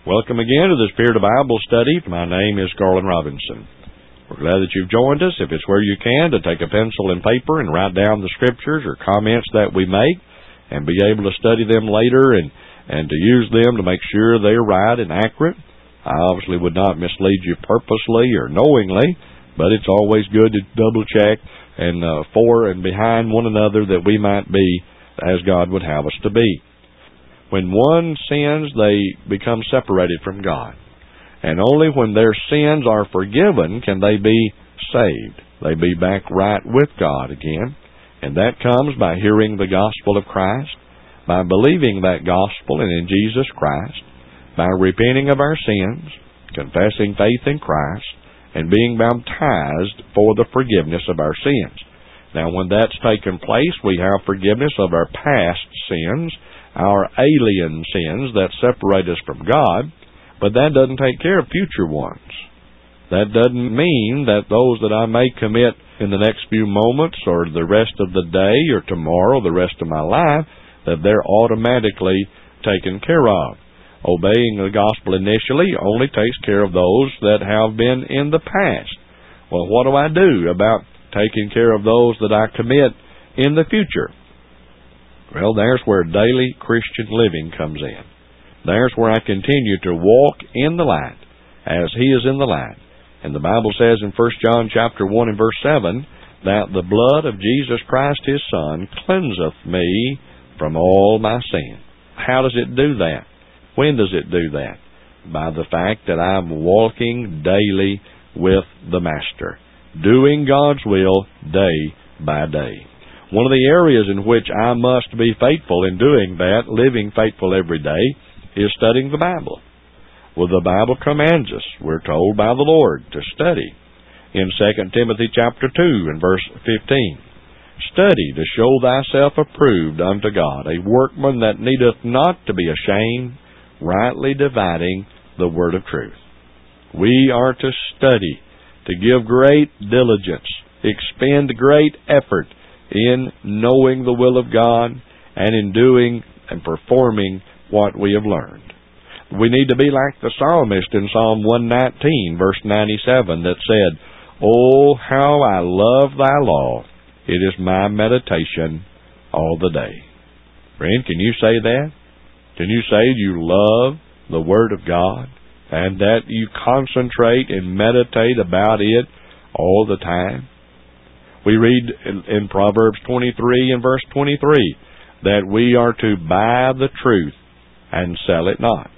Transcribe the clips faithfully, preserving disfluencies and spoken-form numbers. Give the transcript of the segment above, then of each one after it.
Welcome again to the Spirit of Bible Study. My name is Garland Robinson. We're glad that you've joined us. If it's where you can, to take a pencil and paper and write down the scriptures or comments that we make and be able to study them later and, and to use them to make sure they're right and accurate. I obviously would not mislead you purposely or knowingly, but it's always good to double check and uh, for and behind one another that we might be as God would have us to be. When one sins, they become separated from God. And only when their sins are forgiven can they be saved. They be back right with God again. And that comes by hearing the gospel of Christ, by believing that gospel and in Jesus Christ, by repenting of our sins, confessing faith in Christ, and being baptized for the forgiveness of our sins. Now, when that's taken place, we have forgiveness of our past sins, our alien sins that separate us from God, but that doesn't take care of future ones. That doesn't mean that those that I may commit in the next few moments or the rest of the day or tomorrow, the rest of my life, that they're automatically taken care of. Obeying the gospel initially only takes care of those that have been in the past. Well, what do I do about taking care of those that I commit in the future? Well, there's where daily Christian living comes in. There's where I continue to walk in the light as He is in the light. And the Bible says in First John chapter one and verse seven that the blood of Jesus Christ His Son cleanseth me from all my sin. How does it do that? When does it do that? By the fact that I'm walking daily with the Master, doing God's will day by day. One of the areas in which I must be faithful in doing that, living faithful every day, is studying the Bible. Well, the Bible commands us, we're told by the Lord, to study. In Second Timothy chapter two and verse fifteen, study to show thyself approved unto God, a workman that needeth not to be ashamed, rightly dividing the word of truth. We are to study, to give great diligence, expend great effort in knowing the will of God and in doing and performing what we have learned. We need to be like the psalmist in Psalm one nineteen, verse ninety-seven, that said, "Oh, how I love thy law. It is my meditation all the day." Friend, can you say that? Can you say you love the Word of God and that you concentrate and meditate about it all the time? We read in Proverbs twenty-three and verse twenty-three that we are to buy the truth and sell it not.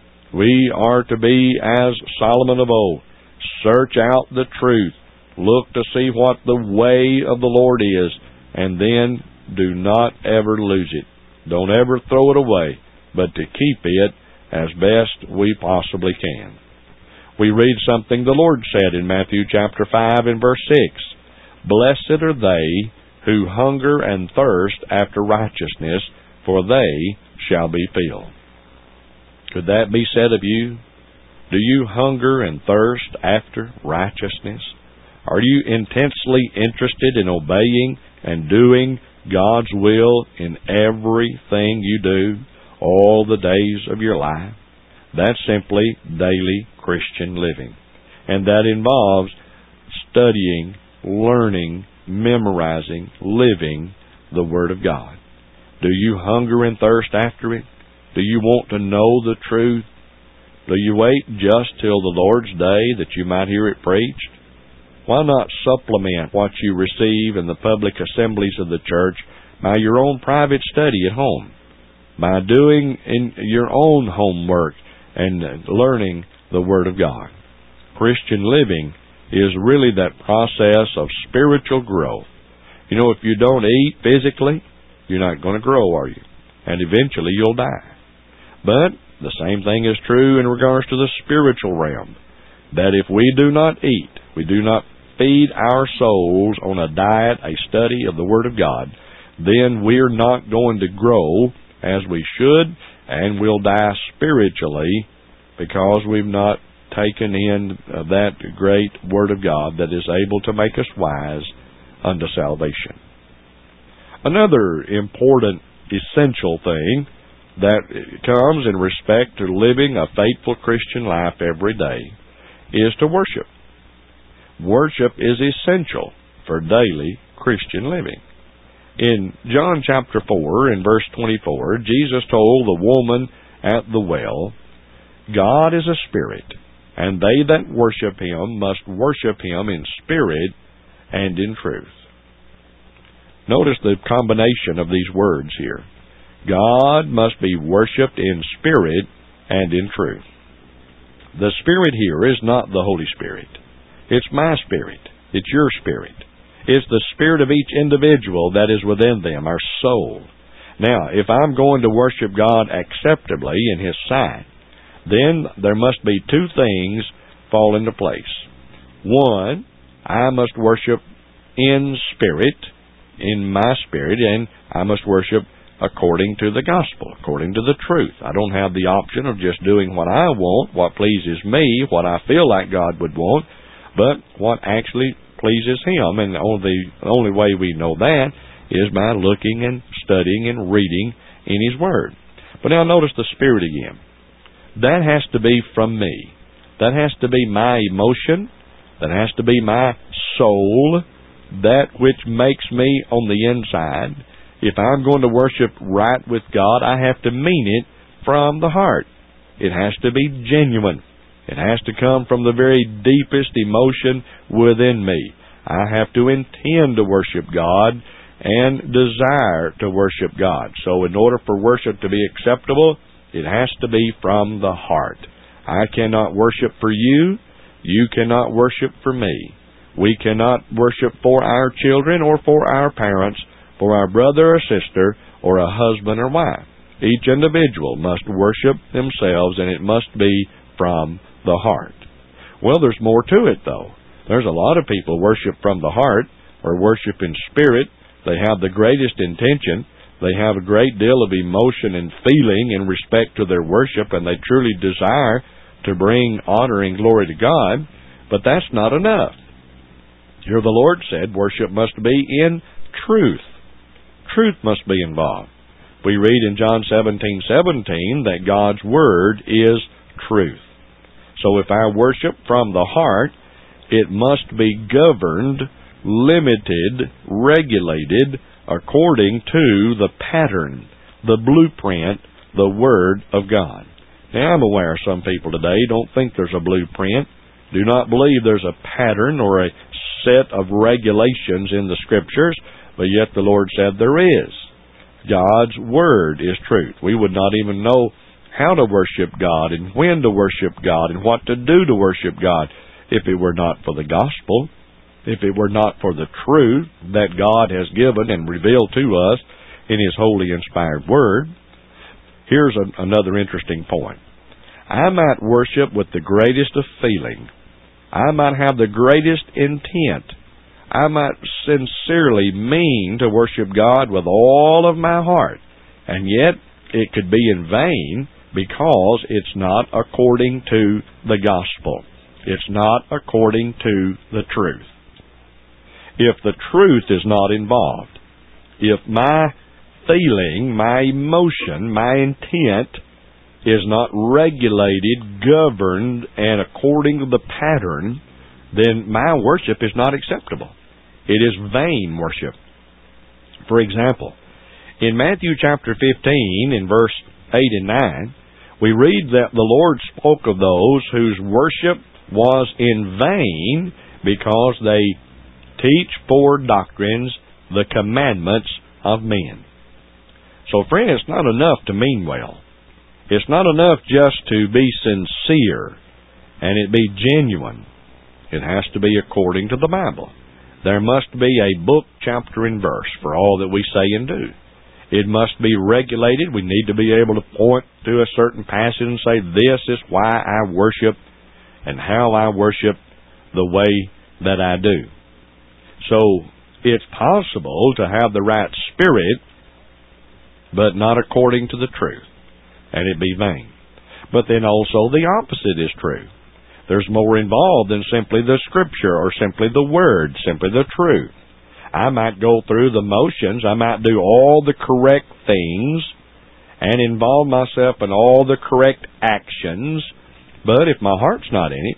We are to be as Solomon of old, search out the truth, look to see what the way of the Lord is, and then do not ever lose it. Don't ever throw it away, but to keep it as best we possibly can. We read something the Lord said in Matthew chapter five and verse six. Blessed are they who hunger and thirst after righteousness, for they shall be filled. Could that be said of you? Do you hunger and thirst after righteousness? Are you intensely interested in obeying and doing God's will in everything you do, all the days of your life? That's simply daily Christian living. And that involves studying, learning, memorizing, living the Word of God. Do you hunger and thirst after it? Do you want to know the truth? Do you wait just till the Lord's day that you might hear it preached? Why not supplement what you receive in the public assemblies of the church by your own private study at home, by doing in your own homework and learning the Word of God? Christian living is really that process of spiritual growth. You know, if you don't eat physically, you're not going to grow, are you? And eventually you'll die. But the same thing is true in regards to the spiritual realm, that if we do not eat, we do not feed our souls on a diet, a study of the Word of God, then we're not going to grow as we should, and we'll die spiritually because we've not taken in that great Word of God that is able to make us wise unto salvation. Another important, essential thing that comes in respect to living a faithful Christian life every day is to worship. Worship is essential for daily Christian living. In John chapter four, in verse twenty-four, Jesus told the woman at the well, God is a spirit, and they that worship Him must worship Him in spirit and in truth. Notice the combination of these words here. God must be worshipped in spirit and in truth. The Spirit here is not the Holy Spirit. It's my spirit. It's your spirit. It's the spirit of each individual that is within them, our soul. Now, if I'm going to worship God acceptably in His sight, then there must be two things fall into place. One, I must worship in spirit, in my spirit, and I must worship according to the gospel, according to the truth. I don't have the option of just doing what I want, what pleases me, what I feel like God would want, but what actually pleases Him. And the only, the only way we know that is by looking and studying and reading in His Word. But now notice the Spirit again. That has to be from me. That has to be my emotion. That has to be my soul, that which makes me on the inside. If I'm going to worship right with God, I have to mean it from the heart. It has to be genuine. It has to come from the very deepest emotion within me. I have to intend to worship God and desire to worship God. So in order for worship to be acceptable, it has to be from the heart. I cannot worship for you. You cannot worship for me. We cannot worship for our children or for our parents, for our brother or sister, or a husband or wife. Each individual must worship themselves, and it must be from the heart. Well, there's more to it, though. There's a lot of people worship from the heart, or worship in spirit. They have the greatest intention. They have a great deal of emotion and feeling in respect to their worship, and they truly desire to bring honor and glory to God, but that's not enough. Here the Lord said worship must be in truth. Truth must be involved. We read in John seventeen seventeen that God's Word is truth. So if I worship from the heart, it must be governed, limited, regulated according to the pattern, the blueprint, the Word of God. Now, I'm aware some people today don't think there's a blueprint, do not believe there's a pattern or a set of regulations in the Scriptures, but yet the Lord said there is. God's Word is truth. We would not even know how to worship God and when to worship God and what to do to worship God if it were not for the gospel, if it were not for the truth that God has given and revealed to us in His holy inspired Word. Here's a, another interesting point. I might worship with the greatest of feeling. I might have the greatest intent. I might sincerely mean to worship God with all of my heart, and yet it could be in vain because it's not according to the gospel. It's not according to the truth. If the truth is not involved, if my feeling, my emotion, my intent is not regulated, governed, and according to the pattern, then my worship is not acceptable. It is vain worship. For example, in Matthew chapter fifteen, in verse eight and nine, we read that the Lord spoke of those whose worship was in vain because they teach for doctrines the commandments of men. So, friend, it's not enough to mean well. It's not enough just to be sincere and it be genuine. It has to be according to the Bible. There must be a book, chapter, and verse for all that we say and do. It must be regulated. We need to be able to point to a certain passage and say, this is why I worship and how I worship the way that I do. So, it's possible to have the right spirit, but not according to the truth, and it be vain. But then also the opposite is true. There's more involved than simply the Scripture or simply the Word, simply the truth. I might go through the motions, I might do all the correct things, and involve myself in all the correct actions, but if my heart's not in it,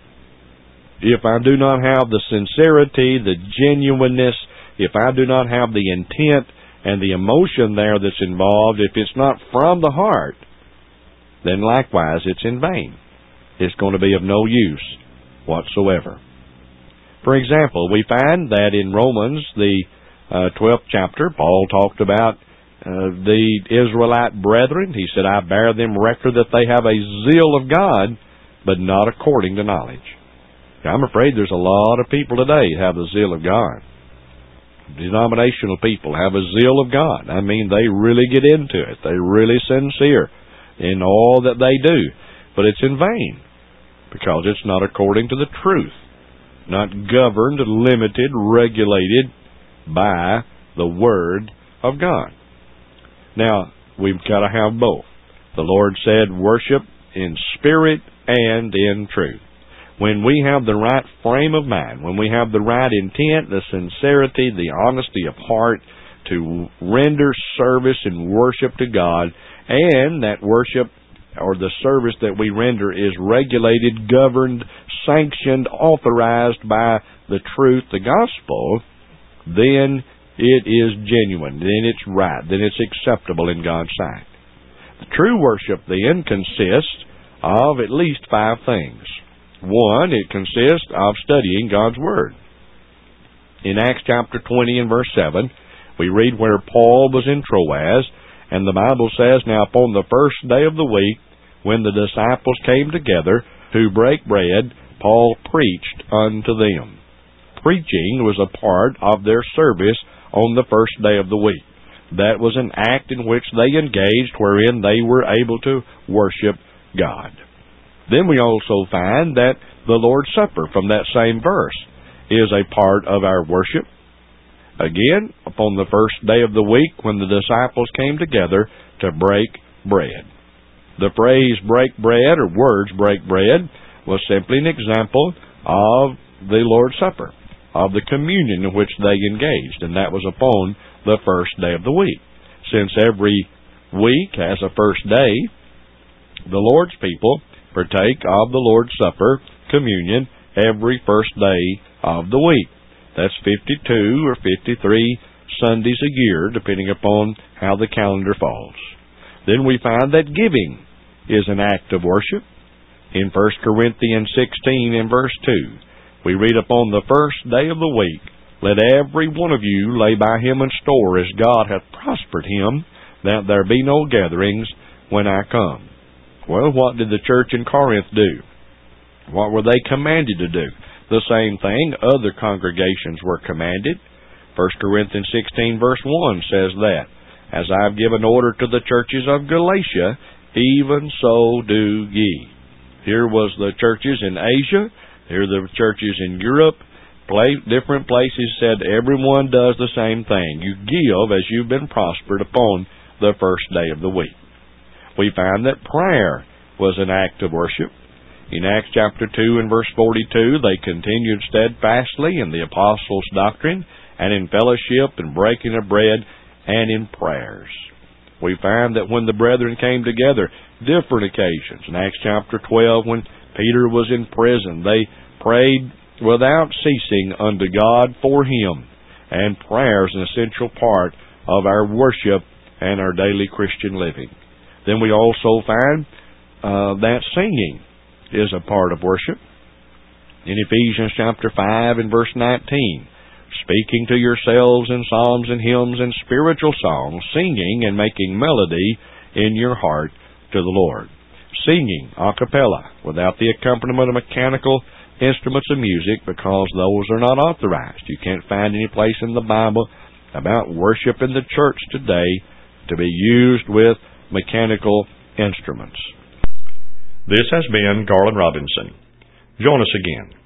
if I do not have the sincerity, the genuineness, if I do not have the intent and the emotion there that's involved, if it's not from the heart, then likewise it's in vain. It's going to be of no use whatsoever. For example, we find that in Romans, the uh, twelfth chapter, Paul talked about uh, the Israelite brethren. He said, I bear them record that they have a zeal of God, but not according to knowledge. Now, I'm afraid there's a lot of people today who have a zeal of God. Denominational people have a zeal of God. I mean, they really get into it. They're really sincere in all that they do. But it's in vain, because it's not according to the truth, not governed, limited, regulated by the Word of God. Now, we've got to have both. The Lord said, worship in spirit and in truth. When we have the right frame of mind, when we have the right intent, the sincerity, the honesty of heart to render service and worship to God, and that worship or the service that we render is regulated, governed, sanctioned, authorized by the truth, the gospel, then it is genuine, then it's right, then it's acceptable in God's sight. The true worship then consists of at least five things. One, it consists of studying God's Word. In Acts chapter twenty and verse seven, we read where Paul was in Troas, and the Bible says, Now upon the first day of the week, when the disciples came together to break bread, Paul preached unto them. Preaching was a part of their service on the first day of the week. That was an act in which they engaged, wherein they were able to worship God. Then we also find that the Lord's Supper from that same verse is a part of our worship. Again, upon the first day of the week, when the disciples came together to break bread. The phrase break bread, or words break bread, was simply an example of the Lord's Supper, of the communion in which they engaged, and that was upon the first day of the week. Since every week has a first day, the Lord's people partake of the Lord's Supper, communion, every first day of the week. That's fifty-two or fifty-three Sundays a year, depending upon how the calendar falls. Then we find that giving is an act of worship. In First Corinthians sixteen and verse two, we read, Upon the first day of the week, let every one of you lay by him in store, as God hath prospered him, that there be no gatherings when I come. Well, what did the church in Corinth do? What were they commanded to do? The same thing other congregations were commanded. First Corinthians sixteen verse one says that, As I have given order to the churches of Galatia, even so do ye. Here was the churches in Asia. Here are the churches in Europe. Play, different places said everyone does the same thing. You give as you've been prospered upon the first day of the week. We find that prayer was an act of worship. In Acts chapter two and verse forty-two, they continued steadfastly in the apostles' doctrine, and in fellowship, and breaking of bread, and in prayers. We find that when the brethren came together, different occasions. In Acts chapter twelve, when Peter was in prison, they prayed without ceasing unto God for him. And prayer is an essential part of our worship and our daily Christian living. Then we also find uh, that singing is a part of worship. In Ephesians chapter five and verse nineteen, speaking to yourselves in psalms and hymns and spiritual songs, singing and making melody in your heart to the Lord. Singing a cappella, without the accompaniment of mechanical instruments of music, because those are not authorized. You can't find any place in the Bible about worship in the church today to be used with mechanical instruments. This has been Garland Robinson. Join us again.